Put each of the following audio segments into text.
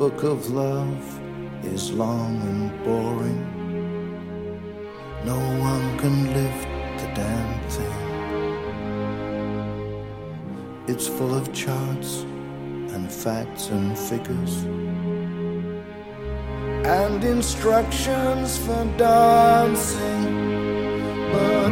book of love is long and boring. No one can lift the damn thing. It's full of charts and facts and figures and instructions for dancing. But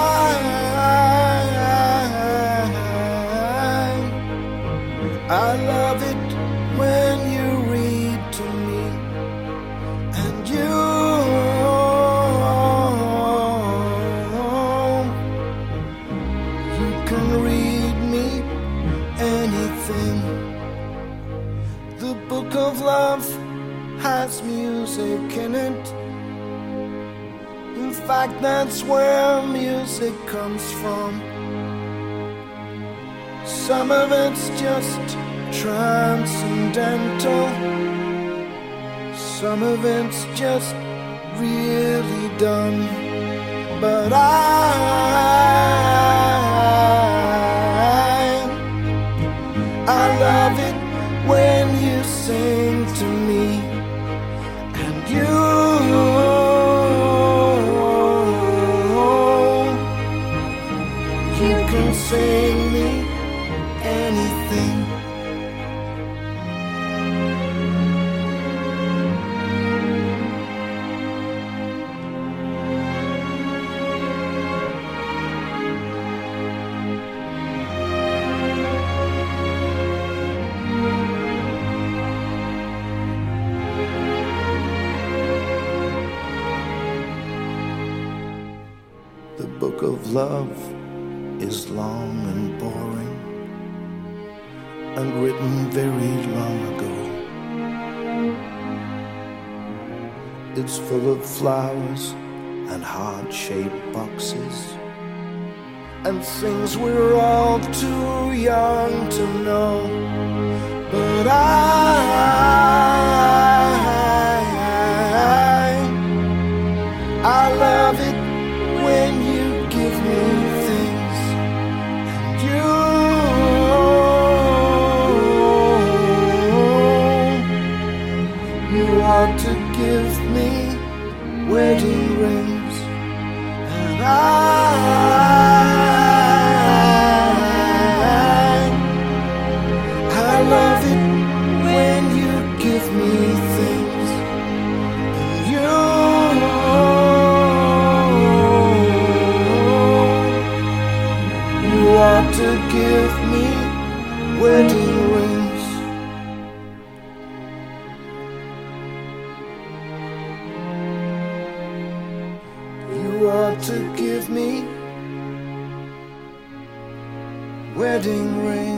I love it when you read to me, and you can read me anything. The book of love has music in it. In fact, that's where music comes from. Some of it's just transcendental. Some of it's just really done. But I love it when you sing to me, and you can sing me anything. The book of love is long and boring and written very long ago. It's full of flowers and heart-shaped boxes and things we're all too young to know. But I love it when you give me things, and you ought to give me wedding rings, and I love it when you give me things, and you ought to give me wedding rings. You ought to give me wedding rings.